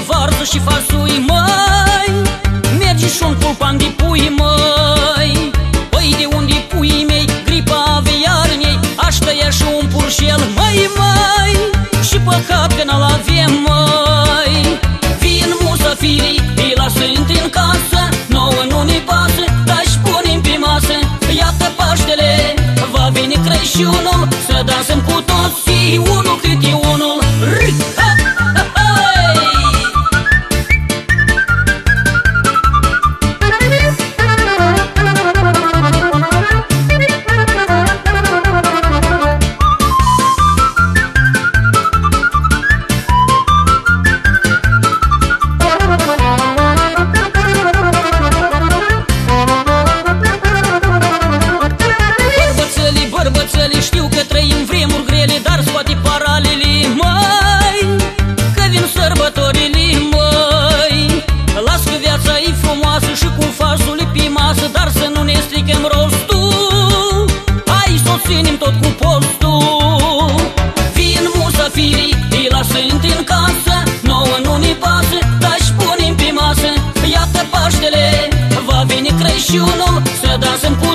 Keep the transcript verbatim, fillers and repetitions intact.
varză și fasui, măi, mergi și un pulpan de pui, măi. Păi de unde puii mei, gripa aviară-n-ei, aș tăia și un purșel, măi, măi, și păcat că n-l avem, măi. Vin musafirii, îi lasând în casă, nouă nu ne pasă, dar și punem pe masă. Iată Paștele, va veni Crăciunul, să dansăm cu toții, unul câte unul. Bărbățăli, știu că trăim vremuri grele, dar scoate paralele, măi, că vin sărbătorile, măi. Las că viața e frumoasă și cu fasul e pe masă, dar să nu ne stricăm rostul, hai să o ținem tot cu postul. Vin musafirii, îi lasând în casă, nouă nu ne pasă, dar și punem pe masă. Iată Paștele, va veni Crăciunul, să dansăm cu